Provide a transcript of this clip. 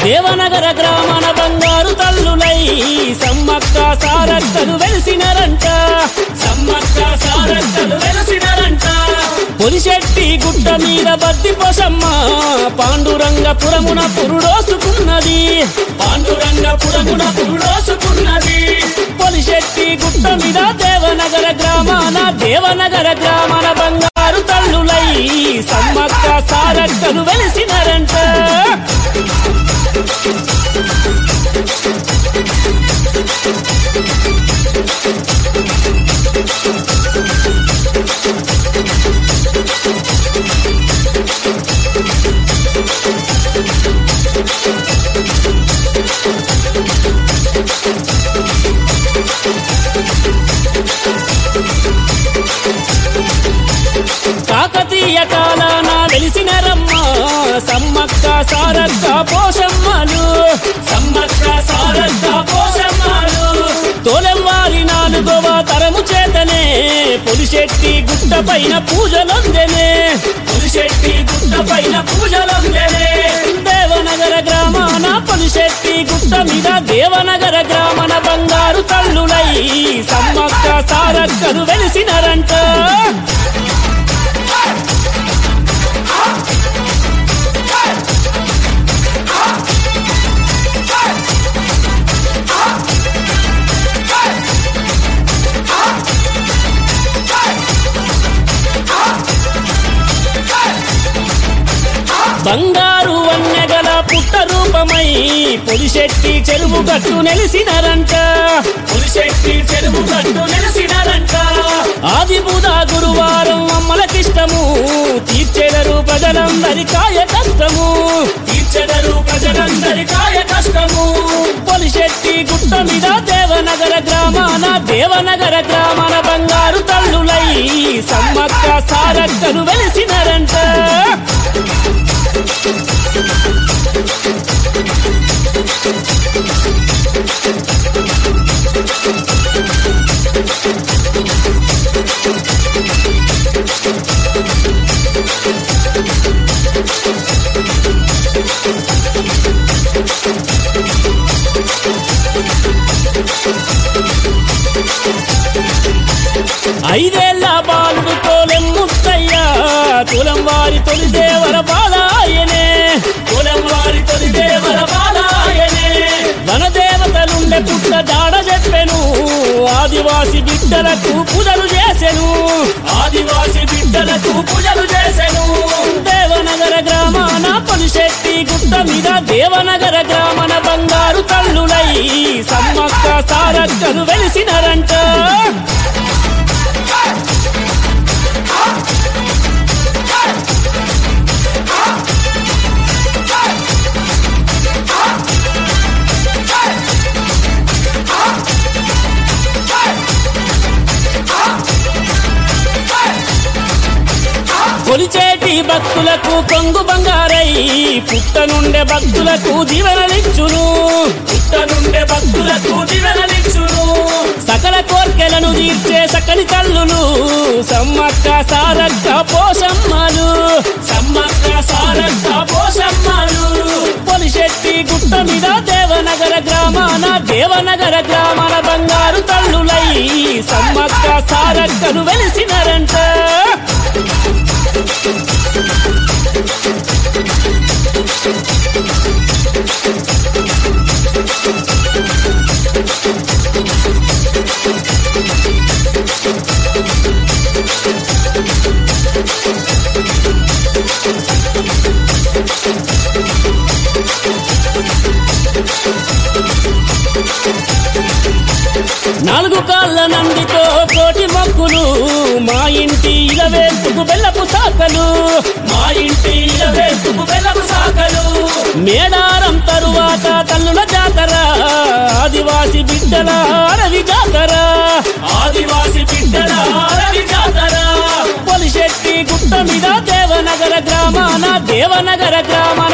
దేవనగర గ్రామాన బంగారు తల్లులై సమ్మక్క సారక్కలు వెలిసినారంట. సమ్మక్క సారక్కలు వెలిసినారంట. పొలిశెట్టి గుట్ట మీద బద్ది పోసమ్మ పాండురంగపురమున పురుడోసుకున్నది. పాండురంగపురమున పురుడోసుకున్నది. పొలిశెట్టి గుట్ట మీద దేవనగర గ్రామాన బంగారు తల్లులై సమ్మక్క సారక్కలు వెలిసినారంట. కాకతీయ కాలాన వెలిసినరమ్మ సమ్మక్క సారక్క పోషమ్మలు. సమ్మక్క సారక్క పోషమ్మలు తోలెవ్వారి 4వ తరము చేతనే పొలిశెట్టి గుట్ట పైన పూజలొందెనే. పొలిశెట్టి గుట్ట పైన పూజలొందెనే. దేవనగర గ్రామాన పొలిశెట్టి గుట్ట మీద దేవనగర గ్రామాన బంగారు తల్లులై సమ్మక్క సారక్కలు వెలిసినారంట. బంగారు వన్నెగల పుట్ట రూపమై పొలిశెట్టి చెరువు గట్టు నెలిసినారంట. పొలిశెట్టి చెరువు గట్టు నెలిసినారంట. ఆది బుధ గురువారం అమ్మలకిష్టము తీర్చెదరు ప్రజలందరి కాయ కష్టము. తీర్చెదరు ప్రజలందరి కాయ కష్టము. పొలిశెట్టి గుట్ట మీద దేవనగర గ్రామాన బంగారు తల్లులై సమ్మక్క సారక్కలు వెలిసినారంట. ఐదేళ్ల బాలుడు తోలెం ముత్తయ్య కులం వారి తొలి దేవర బాలాయనే. కులం వారి తొలి దేవర బాలాయనే. వనదేవతలుండే పుట్ట జాడ చెప్పెను ఆదివాసి బిడ్డలకు పూజలు చేసెను. ఆదివాసి బిడ్డలకు పూజలు చేసెను. దేవనగర గ్రామాన పొలిశెట్టి గుట్ట మీద దేవనగర గ్రామాన బంగారు తల్లులై సమ్మక్క సారక్కలు వెలిసినారంట. కొలిచేటి భక్తులకు కొంగు బంగారై పుట్ట నుండే భక్తులకు దీవెనలిచ్చును. పుట్ట నుండే భక్తులకు దీవెనలిచ్చును. సకల కోర్కెలను తీర్చే సకలి తల్లులు సమ్మక్క సారక్క పోషమ్మలు. సమ్మక్క సారక్క పోషమ్మలు పొలిశెట్టి గుట్ట మీద దేవనగర గ్రామాన బంగారు తల్లులై సమ్మక్క సారక్కలు వెలిసినారంట. నాలుగు కాళ్ళ నందితో కోటి మొక్కులు మా ఇంటి ఇలవేందుకు బెల్లపు సాకలు. మా ఇంటి ఇలవేందుకు బెల్లపు సాకలు. మేడారం తరువాత తల్లుల జాతర ఆదివాసి బిడ్డల అడవి జాతర. ఆదివాసి బిడ్డల అడవి జాతర. పొలిశెట్టి గుట్ట మీద దేవనగర గ్రామాన